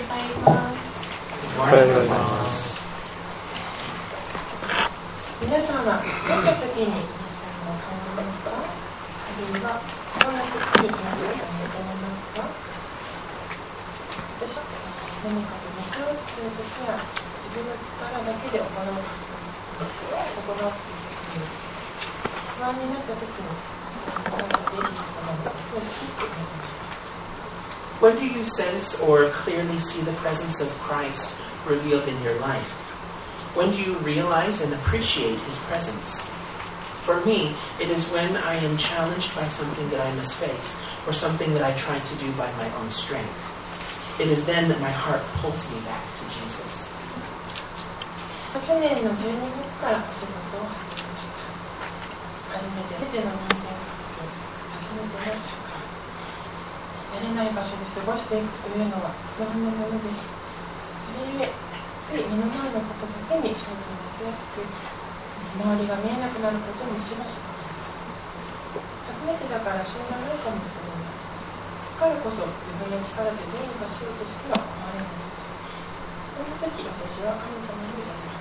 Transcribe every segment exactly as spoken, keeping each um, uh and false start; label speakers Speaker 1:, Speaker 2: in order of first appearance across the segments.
Speaker 1: おはようございます。皆さんはどんな時にイエス様を感じますか？あるいはどんな時にイエス様を思いますか？私は何かと目標をするときは自分の力だけで行おうとする。行おうとするときに不安になったときにあなたでイエス様のことを知っています。
Speaker 2: When do you sense or clearly see the presence of Christ revealed in your life? When do you realize and appreciate His presence? For me, it is when I am challenged by something that I must face, or something that I try to do by my own strength. It is then that my heart pulls me back to Jesus.
Speaker 1: 去年のじゅうにがつからお仕事を始めました。初めて全ての人間関係、初めての社会。慣れない場所で過ごしていくというのは不安なものです。それゆえ、つい目の前のことだけに焦点を当てやすく、周りが見えなくなることもしばしばあります。初めてだからしょうがないかもしれない。だからこそ自分の力でどうにかしようとしては思われないです。そんな時、私は神様に言われます。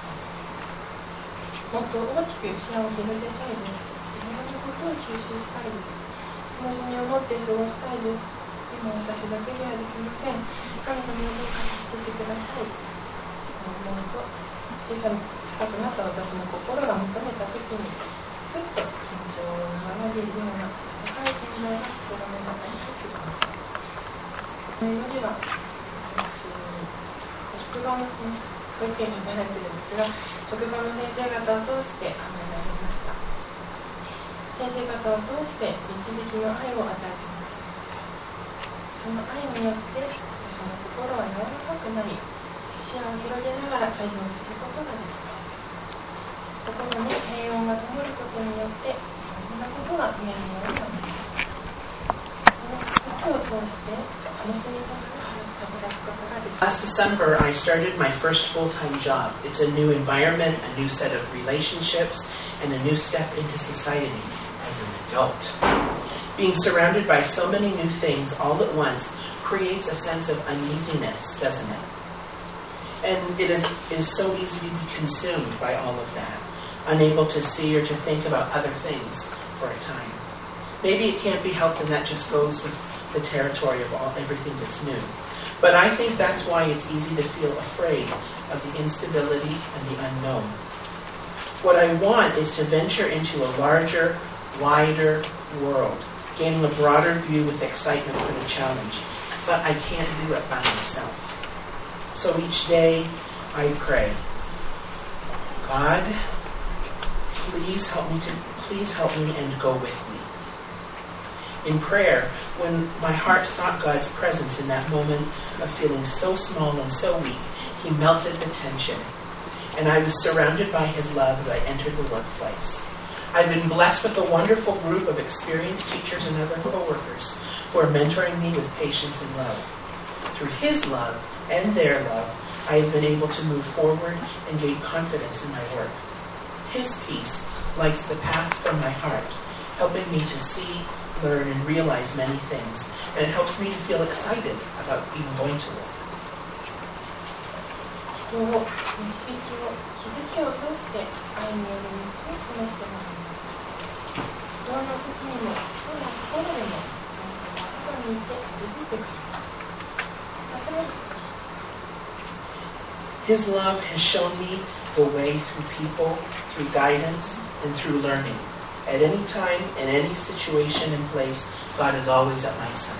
Speaker 1: もっと大きく視野を広げたいです。いろんなことを吸収したいです。楽しみを持って過ごしたいです。今私だけではできません。神様をどうか助けてください。そう思うと、小さくなった私の心が求めたときに、ふっと緊張を和らげるような高い信頼が心の中に入ってきます。そのよりは、私、職場の保育園になられているんですが、職場の先生方を通して考えられました。先生方を通して導きの愛を与えてください。その愛によって私の心は柔らかくなり、視野を広げながら作業することができます。心に平穏が灯ることによっていろんなことが見えるようになります。その時を通して楽しみながら働くことができます。
Speaker 2: Last December, I started my first full-time job. It's a new environment, a new set of relationships, and a new step into society as an adult.Being surrounded by so many new things all at once creates a sense of uneasiness, doesn't it? And it is, it is so easy to be consumed by all of that, unable to see or to think about other things for a time. Maybe it can't be helped, and that just goes with the territory of all, everything that's new. But I think that's why it's easy to feel afraid of the instability and the unknown. What I want is to venture into a larger, wider world.Gaining a broader view with excitement for the challenge, but I can't do it by myself. So each day I pray, God, please help me to please help me and go with me. In prayer, when my heart sought God's presence in that moment of feeling so small and so weak, He melted the tension, and I was surrounded by His love as I entered the workplace.I've been blessed with a wonderful group of experienced teachers and other co-workers who are mentoring me with patience and love. Through His love and their love, I have been able to move forward and gain confidence in my work. His peace lights the path from my heart, helping me to see, learn, and realize many things, and it helps me to feel excited about even going to work.
Speaker 1: 人を導きを気づきを通して愛による道を示してもらいます。どんな時にもどんなところでも神様はそこにいて導いてくれます。
Speaker 2: His love has shown me the way through people, through guidance, and through learning. At any time, in any situation and place, God is always at my side.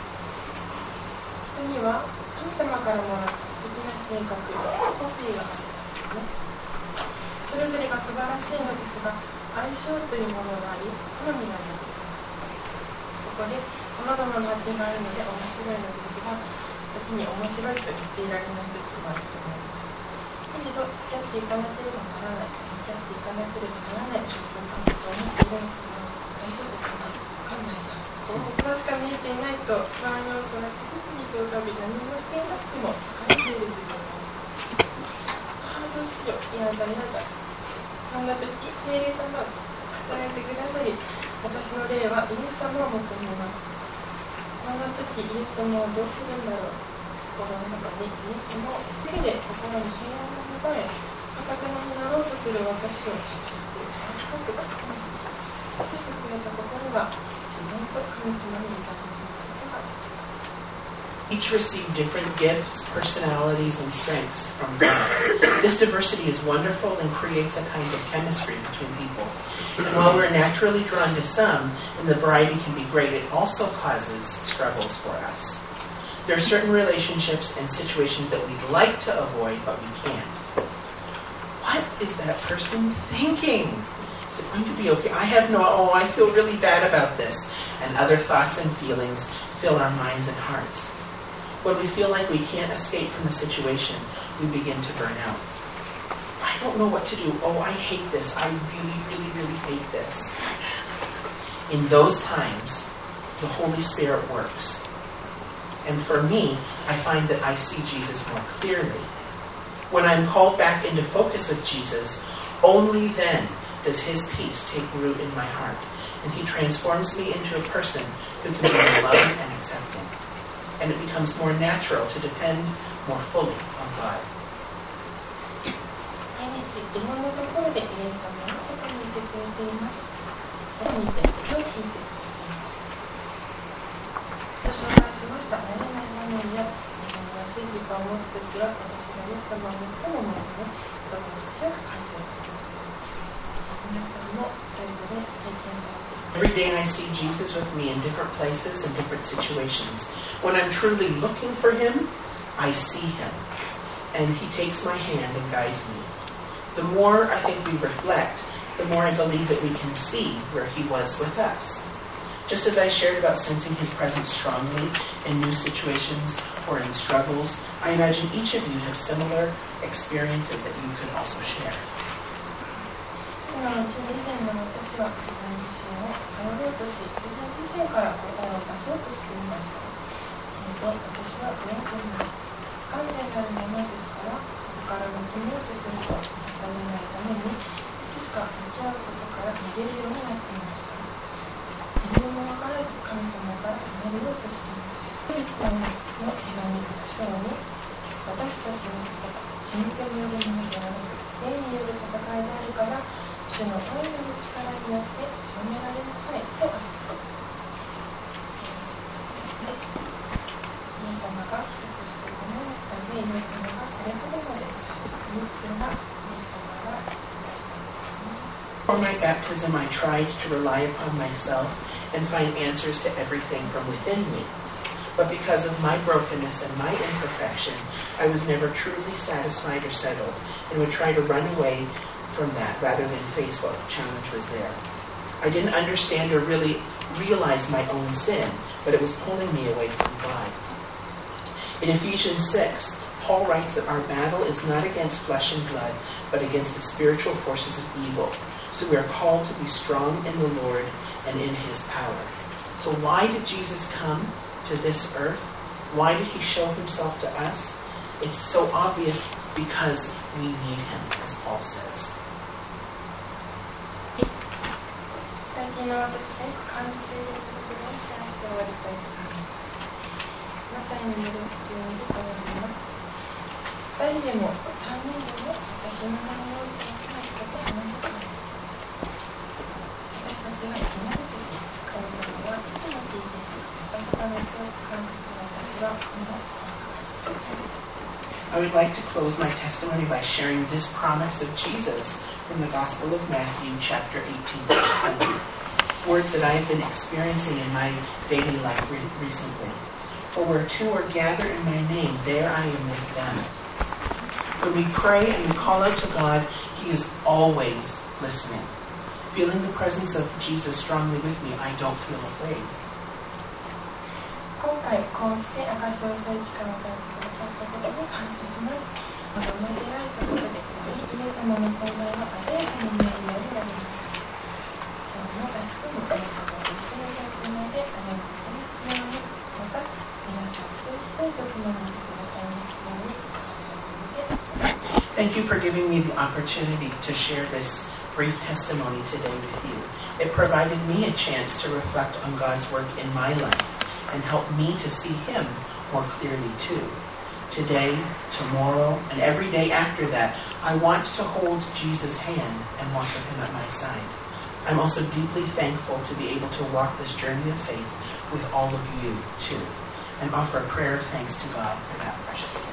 Speaker 1: 人には神様からもらった素敵な性格、個性があるんですね。それぞれが素晴らしいのですが、相性というものがあり、好みがあります。そこで様々な味があるので面白いのですが、時に面白いと言っていられない時もあると思います。けれど、付き合っていかなければならない、付き合っていかなければならない状況かもと思っているのですが、大丈夫かな、わかんないな。ここしか見えていないと不安要素が次々と浮かび、何もしていなくても疲れている自分がいます。ああ、どうしよう、いやだいやだ。そんな時、聖霊様が働いてくださり、私の霊はイエス様を求めます。こんな時、イエス様はどうするんだろう。 心の中にいつも一人で心に平安を求め、固くなになろうとする私を深く深くしてくれた心が自然と神様に似たことができます。
Speaker 2: Each receive different gifts, personalities, and strengths from God. This diversity is wonderful and creates a kind of chemistry between people. And while we're naturally drawn to some, and the variety can be great, it also causes struggles for us. There are certain relationships and situations that we'd like to avoid, but we can't. What is that person thinking? Is it going to be okay? I have no, oh, I feel really bad about this. And other thoughts and feelings fill our minds and hearts. When we feel like we can't escape from the situation, we begin to burn out. I don't know what to do. Oh, I hate this. I really, really, really hate this. In those times, the Holy Spirit works. And for me, I find that I see Jesus more clearly. When I'm called back into focus with Jesus, only then does His peace take root in my heart, and He transforms me into a person who can be more loving and accepting. And it becomes more natural to depend more fully on God.
Speaker 1: 毎日いろんなところでイエス様が外にいてくれています。外にいて、今日聞いてくれています。ご紹介しました。慣れない場面や難しい時間を持つときは、私がイエス様を最も前に心に強く感じることです。皆さんもそれぞれ体験されています。
Speaker 2: Every day I see Jesus with me in different places and different situations. When I'm truly looking for Him, I see Him. And He takes my hand and guides me. The more I think we reflect, the more I believe that we can see where He was with us. Just as I shared about sensing His presence strongly in new situations or in struggles, I imagine each of you have similar experiences that you could also share.
Speaker 1: 今の以前の私は自分自身を頼ろうとし、自分自身から答えを出そうとしていました。えー、と私は言われています。不完全なるものですから、そこから求めようとすると、認めないために、いつしか向き合うことから逃げるようになっていました。理由もわからず神様が離れようとしていました。一本の手紙の章に、私たちのことが血肉によるものではなく、霊による戦いであるから、主の大いなる力によって強められなさいとあります。イエス様が一つしてこの中でイエス様がそれほどまで三つがイエス様が
Speaker 2: For my baptism, I tried to rely upon myself and find answers to everything from within me. But because of my brokenness and my imperfection, I was never truly satisfied or settled, and would try to run away from that rather than face what challenge was there. I didn't understand or really realize my own sin, but it was pulling me away from God. In Ephesians six, Paul writes that our battle is not against flesh and blood, but against the spiritual forces of evil. So we are called to be strong in the Lord and in His power. So why did Jesus come to this earth? Why did He show Himself to us? It's so obvious because we need Him, as Paul says.
Speaker 1: 最近の私がよく感じていることをシェアして終わりたいと思います。マタイによるようにこう言います。二人でも三人でも私の名前を言ってないことはないことです。私たちがいないとき、彼らはいつも聞いていて、私の熱を感じて私はこの
Speaker 2: I would like to close my testimony by sharing this promise of Jesus from the Gospel of Matthew, chapter eighteen, verse twenty. Words that I have been experiencing in my daily life re- recently. For where two are gathered in my name, there I am with them. When we pray and we call out to God, He is always listening. Feeling the presence of Jesus strongly with me, I don't feel afraid.
Speaker 1: 今回こうして証しをする機会を与えてくださったことに感謝します。また思い出られたことで、よりイエス様の存在が鮮やかに見えるようになります。今日も明日もイエス様と一緒にいるので、ありがとうございます。また皆さんと一緒にとつまみてくださいますように感謝をして。
Speaker 2: Thank you for giving me the opportunity to share this brief testimony today with you. It provided me a chance to reflect on God's work in my life and help me to see Him more clearly too. Today, tomorrow, and every day after that, I want to hold Jesus' hand and walk with him at my side. I'm also deeply thankful to be able to walk this journey of faith with all of you too, and offer a prayer of thanks to God for that precious gift.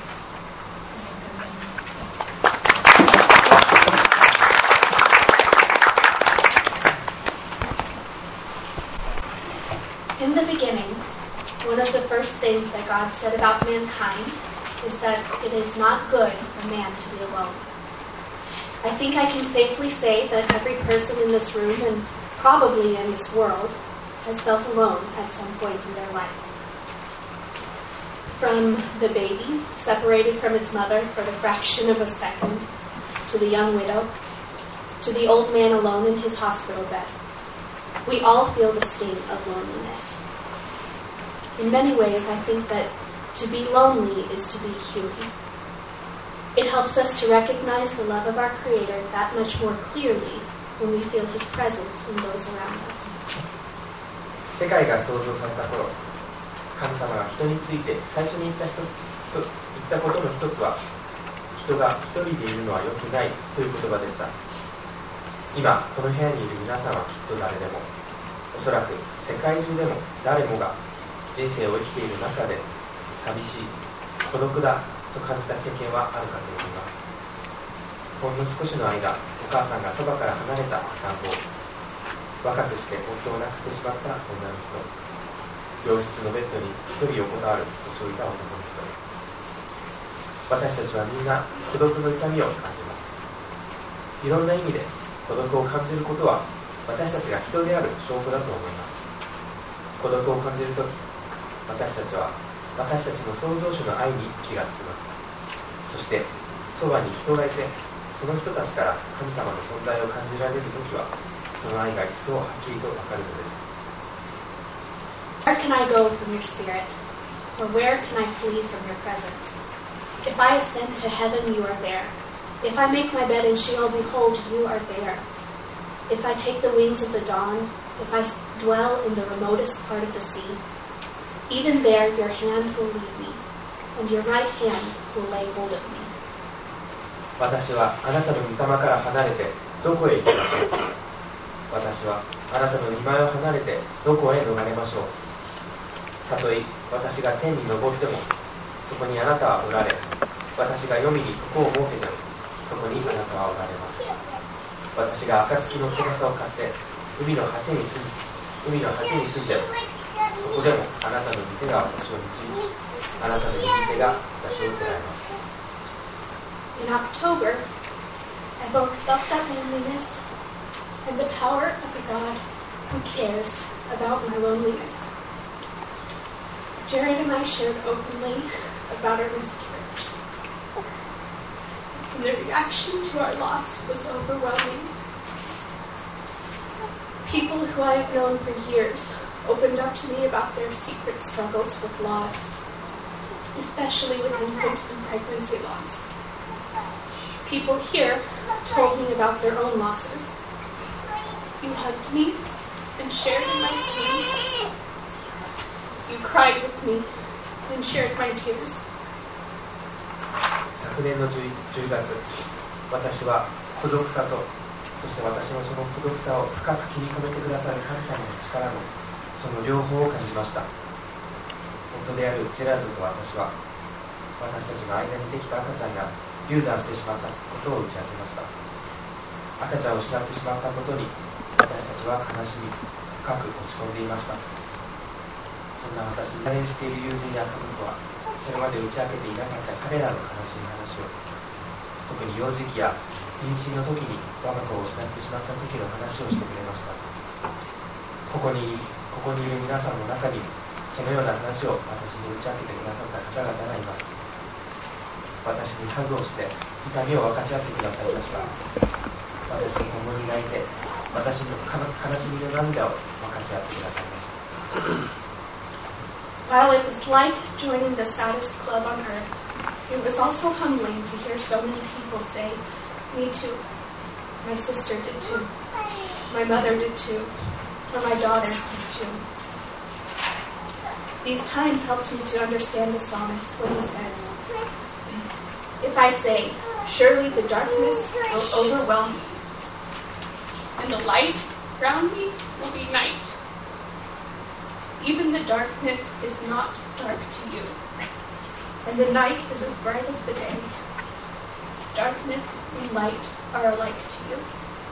Speaker 3: In the beginning, one of the first things that God said about mankind is that it is not good for man to be alone. I think I can safely say that every person in this room and probably in this world has felt alone at some point in their life. From the baby separated from its mother for the fraction of a second, to the young widow, to the old man alone in his hospital bed. We all feel the sting of loneliness. In many ways, I think that to be lonely is to be human. It helps us to recognize the love of our Creator that much more clearly when we feel His presence in those around us.
Speaker 4: 世界が創造された頃、神様が人について最初に言った人言ったことの一つは、人が一人でいるのは良くないという言葉でした。今この部屋にいる皆さんはきっと誰でも、おそらく世界中でも誰もが人生を生きている中で寂しい、孤独だと感じた経験はあるかと思います。ほんの少しの間、お母さんがそばから離れた赤ん坊、若くして夫を亡くしてしまった女の人、病室のベッドに一人横たわる年老いた男の人、私たちはみんな孤独の痛みを感じます。いろんな意味で孤独を感じることは私たちが人である証拠だと思います。孤独を感じるとき、私たちは私たちの創造主の愛に気がつきます。そしてそばに人がいて、その人たちから神様の存在を感じられるときは、その愛が一層はっきりとわかるのです。
Speaker 3: Where can I go from your spirit? Or where can I flee from your presence? If I ascend to heaven, you are there. If I make my bed in Sheol, behold, you are there. If I take the wings of the dawn, if I dwell in the remotest part of the sea, even there your hand will lead me, and your right hand will lay hold of me.
Speaker 4: 私はあなたの御霊から離れてどこへ行きましょう。私はあなたの御前を離れてどこへ逃れましょう。たとえ私が天に昇っても、そこにあなたはおられ、私が黄泉に床を設けても、そこにあなたはおられます。私が暁の翼を買って海の果てに住み、海の果てに住んでも、そこでもあなたの御手が私を導き、あなたの右手が私を捉えます。
Speaker 3: In October, I both felt that loneliness and the power of the God who cares about my loneliness. Jared and I shared openly about our miscarriage, and the reaction to our loss was overwhelming. People who I have known for years opened up to me about their secret struggles with loss, especially with infant and pregnancy loss. People here told me about their own losses. You hugged me and shared in my pain. You cried with me and shared my tears.
Speaker 4: 昨年の 10, 10月、私は孤独さと、そして私のその孤独さを深く切り込めてくださる神様の力のその両方を感じました。夫であるジェラルドと私は、私たちの間にできた赤ちゃんが流産してしまったことを打ち明けました。赤ちゃんを失ってしまったことに私たちは悲しみ、深く落ち込んでいました。そんな私に対している友人や家族は、それまで打ち明けていなかった彼らの悲しい話を、特に幼児期や妊娠の時に我が子を失ってしまった時の話をしてくれました。ここにここにいる皆さんの中にそのような話を私に打ち明けてくださった方々がいます。私にハグをして痛みを分かち合ってくださいました。私と共に泣いて私の悲しみの涙を分かち合ってくださいました。
Speaker 3: While it was like joining the saddest club on earth, it was also humbling to hear so many people say, "Me too. My sister did too. My mother did too. Or my daughters did too." These times helped me to understand the psalmist when he says, "If I say, surely the darkness will overwhelm me, and the light around me will be night. Even the darkness is not dark to you, and the night is as bright as the day. Darkness and light are alike to you."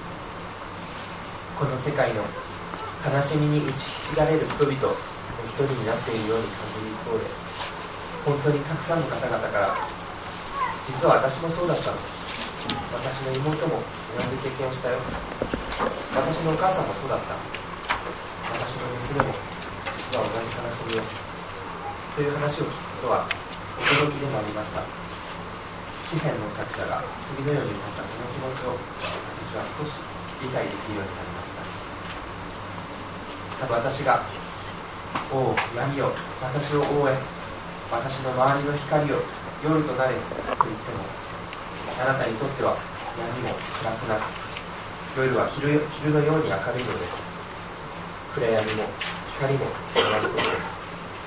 Speaker 4: この世界の悲しみに打ちひしがれる人々の一人になっているように感じる一方で、本当にたくさんの方々から実は私もそうだったの、私の妹も同じ経験をしたよ、私のお母さんもそうだった、私の娘も実は同じ悲しみをという話を聞くことは驚きでもありました。詩篇の作者が次のように歌ったその気持ちを私は少し理解できるようになりました。ただ私が「おう闇よ私を覆え、私の周りの光を夜となれ」と言っても、あなたにとっては闇も暗くなく、夜は 昼, 昼のように明るいのです。暗闇も光も同じことです。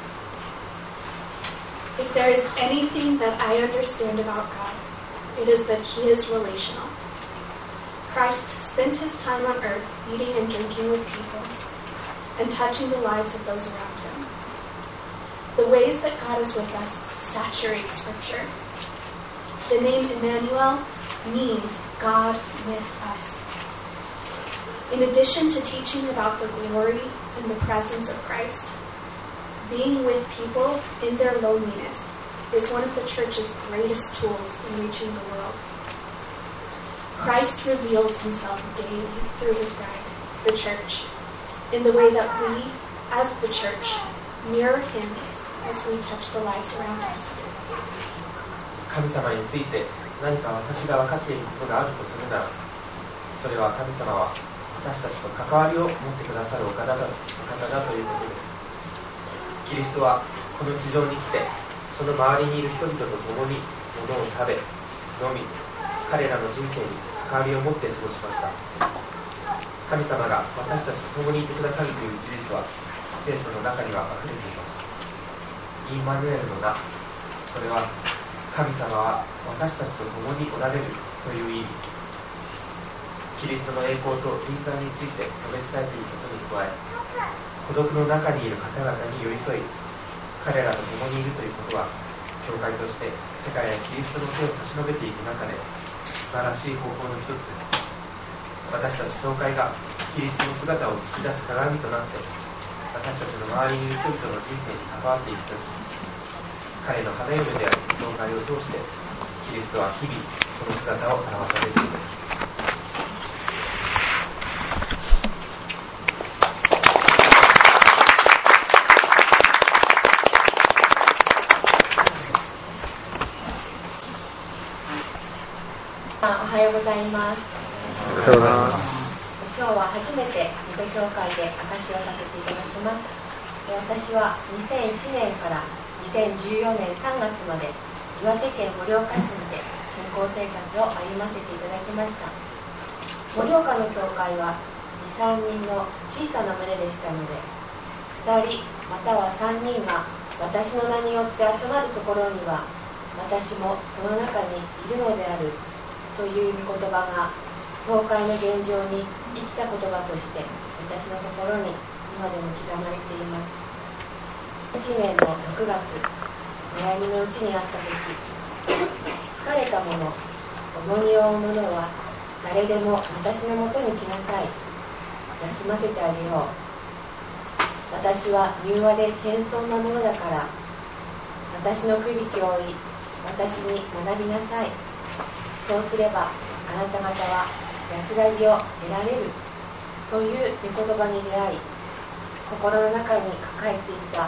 Speaker 3: If there is anything that I understand about God, it is that He is relational. Christ spent His time on earth eating and drinking with people and touching the lives of those around Him. The ways that God is with us saturate Scripture. The name Emmanuel means God with us. In addition to teaching about the glory and the presence of Christ, being with people in their loneliness is one of the church's greatest tools in reaching the world. Christ reveals Himself daily through His bride, the church, in the way that we, as the church, mirror Him as we touch the lives around us.
Speaker 4: 神様について何か私が分かっていることがあるとするなら、それは神様は私たちと関わりを持ってくださるお方だ、お方だということです。キリストはこの地上に来て、その周りにいる人々と共に物を食べ、飲み、彼らの人生に関わりを持って過ごしました。神様が私たちと共にいてくださるという事実は聖書の中には溢れています。インマヌエルの名、それは神様は私たちと共におられるという意味。キリストの栄光と臨在について述べ伝えていることに加え、孤独の中にいる方々に寄り添い、彼らと共にいるということは、教会として世界やキリストの手を差し伸べていく中で素晴らしい方法の一つです。私たち教会がキリストの姿を映し出す鏡となって、私たちの周りにいる人々の人生に関わっていくとき、彼の花嫁である教会を通してキリストは日々その姿を表されるのです。
Speaker 5: おはようございます。
Speaker 4: おはようございます。
Speaker 5: 今日は初めて水戸教会で証しをさせていただきます。私はにせんいちねんからにせんじゅうよねんさんがつまで岩手県盛岡市で信仰生活を歩ませていただきました。盛岡の教会はに、さんにんの小さな群れでしたので、ふたりまたはさんにんが私の名によって集まるところには私もその中にいるのであるという御言葉が教会の現状に生きた言葉として私の心に今でも刻まれています。いちねんのろくがつ、悩みのうちにあった時、疲れた者、重荷を負う者は誰でも私のもとに来なさい、休ませてあげよう。私は柔和で謙遜なものだから、私のくびきを追い、私に学びなさい。そうすればあなた方は安らぎを得られるという御言葉に出会い、心の中に抱えていた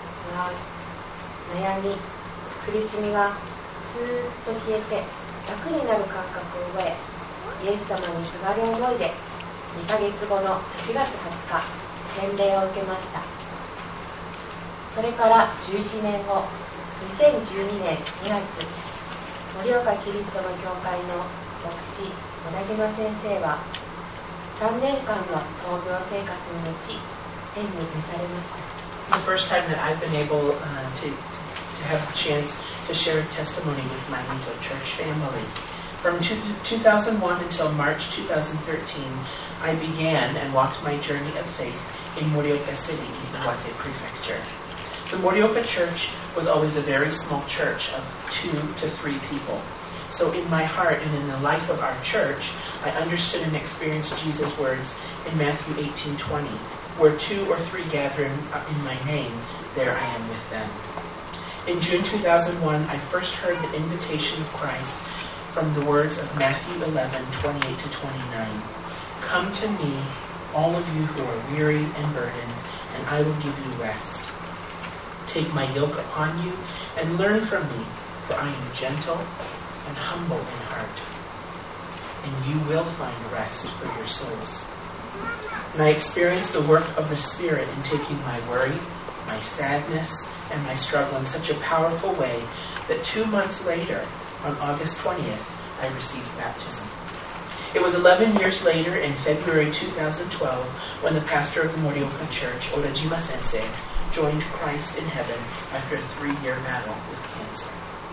Speaker 5: 悩み、苦しみがスーッと消えて楽になる感覚を覚え、イエス様にすがる思いでにかげつごのはちがつはつか洗礼を受けました。それからじゅういちねんご、にせんじゅうにねんにがつ、盛岡キリストの教会の牧師小田島先生はさんねんかんの闘病生活の後、天に召されました。
Speaker 2: the first time that I've been able uh, to, to have a chance to share a testimony with my Mito church family. From two thousand one until March two thousand thirteen, I began and walked my journey of faith in Morioka City, Iwate Prefecture. The Morioka Church was always a very small church of two to three people. So in my heart and in the life of our church, I understood and experienced Jesus' words in Matthew eighteen twenty, where two or three gather in my name, there I am with them. In June two thousand one, I first heard the invitation of Christ from the words of Matthew eleven twenty-eight to twenty-nine. Come to me, all of you who are weary and burdened, and I will give you rest. Take my yoke upon you and learn from me, for I am gentle and humble in heart, and you will find rest for your souls. And I experienced the work of the Spirit in taking my worry, my sadness, and my struggle in such a powerful way that two months later, on August twentieth, I received baptism. It was eleven years later, in February two thousand twelve, when the pastor of the Morioka Church, Orajima Sensei, joined Christ in heaven after a three-year battle with cancer.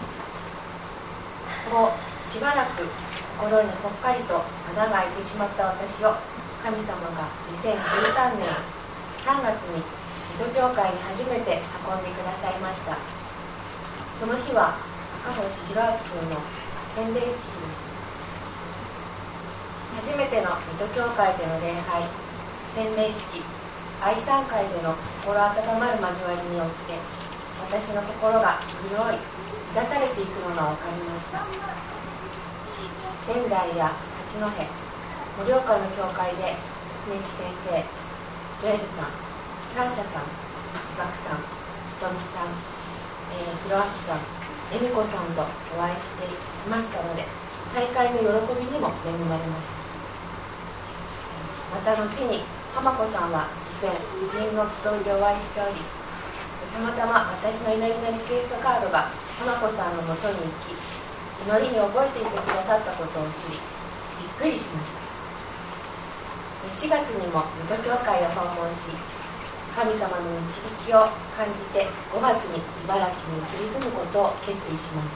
Speaker 5: もうしばらく心にぽっかりと穴が開いてしまった私を神様がにせんじゅうさんねんさんがつに水戸教会に初めて運んでくださいました。その日は赤星弘明君の洗礼式でした。初めての水戸教会での礼拝、洗礼式、愛参会での心温まる交わりによって私の心が潤い満たされていくのが分かりました。仙台や八戸、盛岡の教会で常木先生、ジョエルさん、サーシャさん、ガクさん、トミさん、えー、ヒロアキさん、エミコさんとお会いしていましたので、再会の喜びにも恵まれました。また後に浜子さんは以前夫人の集いでお会いしており、たまたま私の祈りのリクエストカードが浜子さんのもとに行き、祈りに覚えていてくださったことを知り、びっくりしました。しがつにも水戸教会を訪問し、神様の導きを感じてごがつに茨城に移り住むことを決意しました。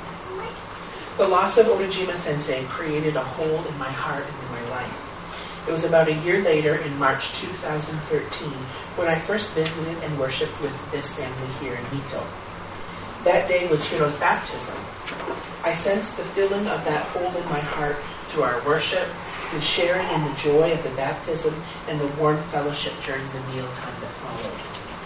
Speaker 2: The loss of Orajima Sensei created a hole in my heart and in my life. It was about a year later, in March two thousand thirteen, when I first visited and worshipped with this family here in Mito. That day was Hiro's baptism. I sensed the filling of that hole in my heart through our worship, through sharing in the joy of the baptism and the warm fellowship during the mealtime that followed.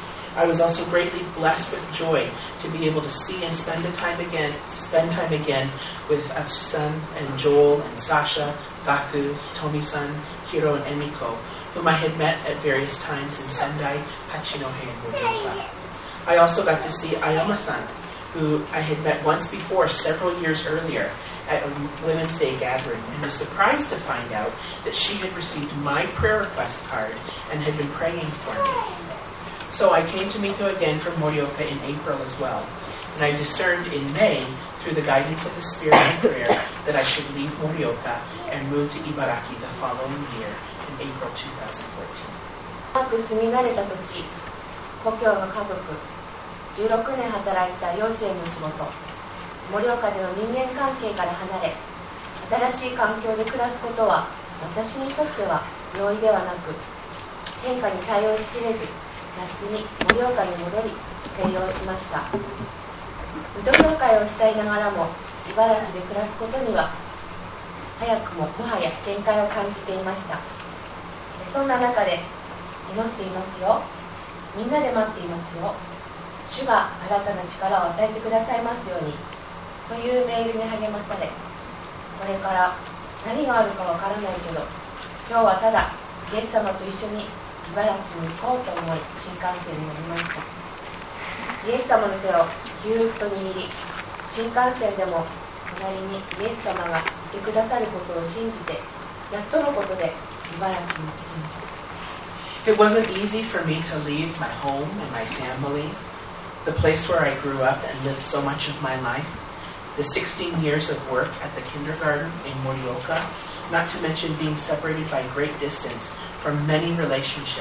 Speaker 2: I was also greatly blessed with joy to be able to see and spend the time again, spend time again with Atsushi-san and Joel and Sasha, Gaku, Tomi-san, Hiro, and Emiko, whom I had met at various times in Sendai, Hachinohe, and Morioka. I also got to see Ayama-san, who I had met once before several years earlier at a Women's Day gathering, and was surprised to find out that she had received my prayer request card and had been praying for me. So I came to Mito again from Morioka in April as well, and I discerned in May, through the guidance of the Spirit and prayer, that I should leave Morioka and move to Ibaraki the following year in April two thousand fourteen.
Speaker 5: 長く住み慣れた土地、故郷の家族、じゅうろくねん働いた幼稚園の仕事、盛岡での人間関係から離れ、新しい環境で暮らすことは私にとっては容易ではなく、変化に対応しきれず、夏に盛岡に戻り静養しました。水戸教会を慕いながらも茨城で暮らすことには早くももはや限界を感じていました。そんな中で祈っていますよ、みんなで待っていますよ、主が新たな力を与えてくださいますようにというメールに励まされ、これから何があるかわからないけど今日はただイエス様と一緒に茨城に行こうと思い新幹線に乗りました。イエス様の手をぎゅーっと握り、新幹線でも隣にイエス様がいてくださることを信じて、やっとのことで茨城に着きました。
Speaker 2: It wasn't easy for me to leave my home and my family, the place where I grew up and lived so much of my life, the sixteen years of work at the kindergarten in Morioka, not to mention being separated by great distance from many relationships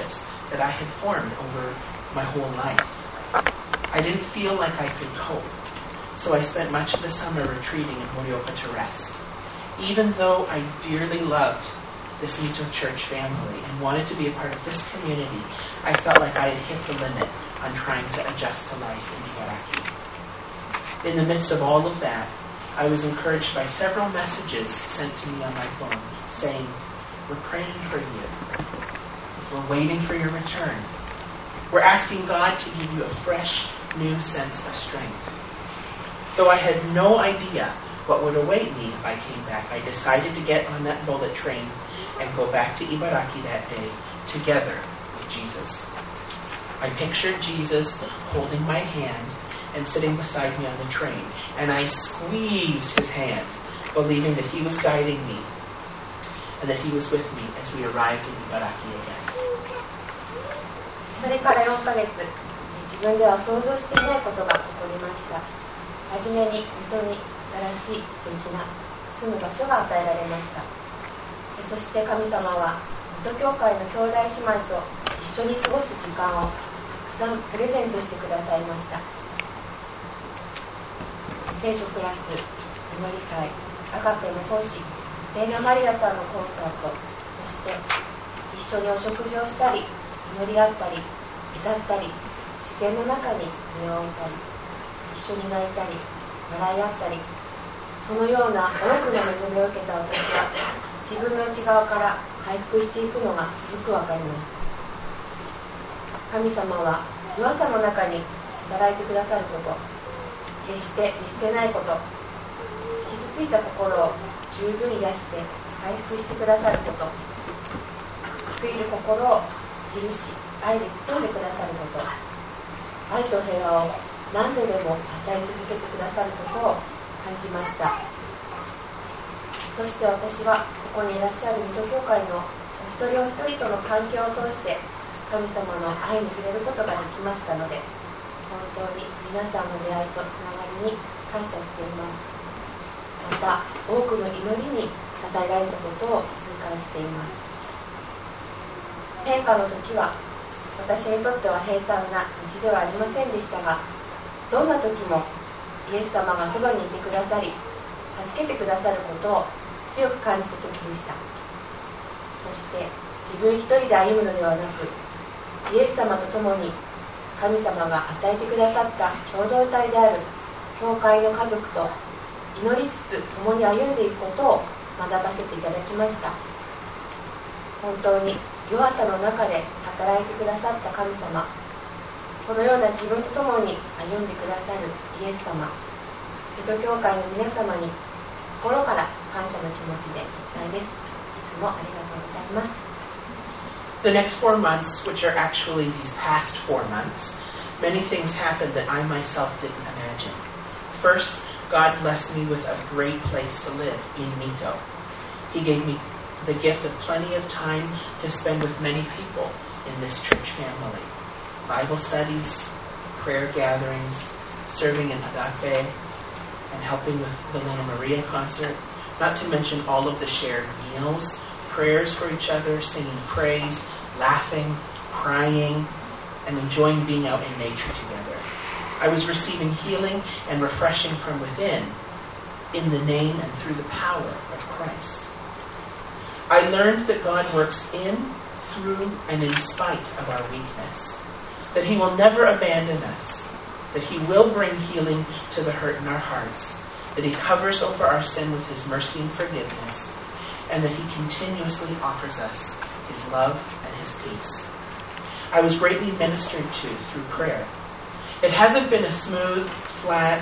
Speaker 2: that I had formed over my whole life. I didn't feel like I could cope, so I spent much of the summer retreating in Morioka to rest. Even though I dearly loved this Mito church family and wanted to be a part of this community, I felt like I had hit the limit on trying to adjust to life in Ibaraki. In the midst of all of that, I was encouraged by several messages sent to me on my phone saying, "We're praying for you. We're waiting for your return. We're asking God to give you a fresh, new sense of strength." Though I had no idea what would await me if I came back, I decided to get on that bullet train and go back to Ibaraki that day together with Jesus. I pictured Jesus holding my hand and sitting beside me on the train, and I squeezed his hand, believing that he was guiding me and that he was with me as we arrived in Ibaraki again.
Speaker 5: それからよんかげつ、自分では想像していないことが起こりました。はじめに水戸に新しい素敵な住む場所が与えられました。そして神様は水戸教会の兄弟姉妹と一緒に過ごす時間をたくさんプレゼントしてくださいました。聖書クラス、祈り会、アカペの奉仕、聖女マリアさんのコンサート、そして一緒にお食事をしたり、祈り合ったり、歌ったり、自然の中に身を置いたり、一緒に泣いたり、笑い合ったり、そのような多くの恵みを受けた私は、自分の内側から回復していくのがよくわかりました。神様は弱さの中に働いてくださること、決して見捨てないこと、傷ついた心を十分癒して回復してくださること、悔いる心を許し、愛で包んでくださること、愛と平和を何度でも与え続けてくださることを感じました。そして私はここにいらっしゃる水戸教会のお一人お一人との関係を通して神様の愛に触れることができましたので、本当に皆さんの出会いとつながりに感謝しています。また多くの祈りに支えられたことを痛感しています。変化の時は私にとっては平坦な道ではありませんでしたが、どんな時もイエス様がそばにいてくださり、助けてくださることを強く感じた時でした。そして自分一人で歩むのではなく、イエス様と共に神様が与えてくださった共同体である教会の家族と祈りつつ共に歩んでいくことを学ばせていただきました。本当に弱さの中で働いてくださった神様、このような自分と共に歩んでくださるイエス様、水戸教会の皆様に心から感謝の気持ちでいっぱいです。いつもありがとうございます。
Speaker 2: The next four months, which are actually these past four months, many things happened that I myself didn't imagine. First, God blessed me with a great place to live in Mito. He gave me the gift of plenty of time to spend with many people in this church family. Bible studies, prayer gatherings, serving in Agape, and helping with the Luna Maria concert, not to mention all of the shared meals, prayers for each other, singing praise, laughing, crying, and enjoying being out in nature together. I was receiving healing and refreshing from within in the name and through the power of Christ. I learned that God works in, through, and in spite of our weakness, that He will never abandon us, that He will bring healing to the hurt in our hearts, that He covers over our sin with His mercy and forgiveness, and that He continuously offers us His love and His peace. I was greatly ministered to through prayer. It hasn't been a smooth, flat,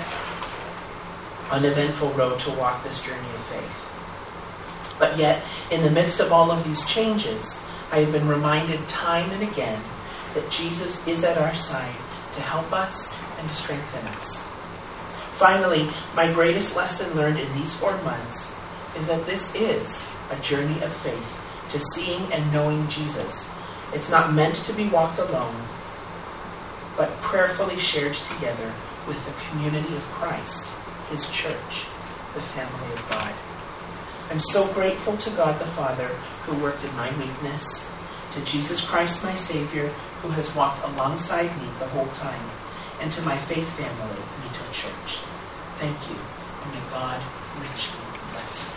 Speaker 2: uneventful road to walk this journey of faith. But yet, in the midst of all of these changes, I have been reminded time and again that Jesus is at our side to help us and to strengthen us. Finally, my greatest lesson learned in these four months is that this is a journey of faith to seeing and knowing Jesus. It's not meant to be walked alone, but prayerfully shared together with the community of Christ, His church, the family of God. I'm so grateful to God the Father who worked in my weakness to Jesus Christ, my Savior, who has walked alongside me the whole time, and to my faith family, Mito Church. Thank you, and may God richly bless you.